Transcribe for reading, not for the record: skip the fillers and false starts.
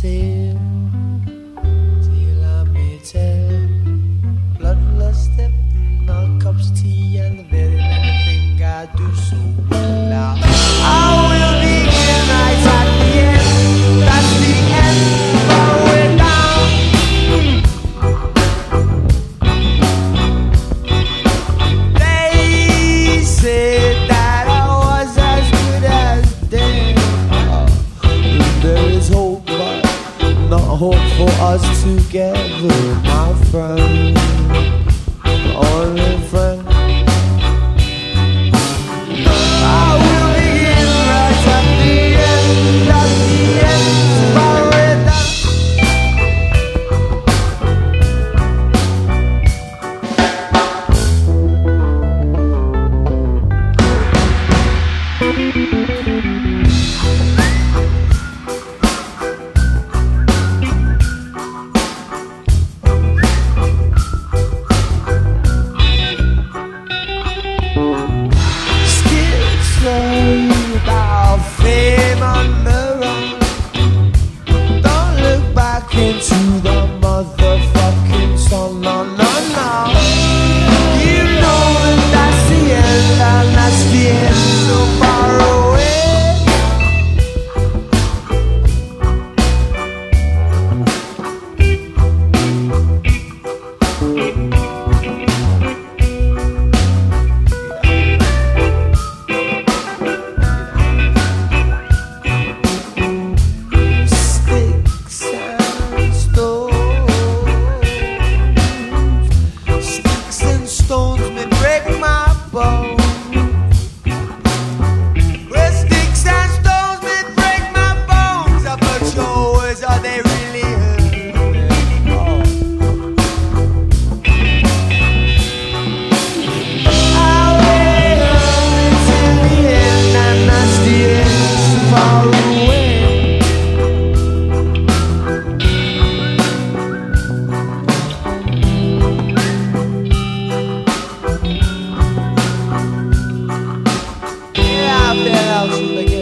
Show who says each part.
Speaker 1: tale, tale I may tell. Bloodlust, and all cups of tea, and the very many thing I do so well. Now I will begin right at the end. That's the end, far away down. They said that I was as good as dead. There is hope, but not hope for us together, my friend. Only friend. I will begin right at the end. At the end, far away down. About fame on the run. Don't look back into the motherfucking sun. No, no, no. You know that that's the end, and that's the end so far away. Else will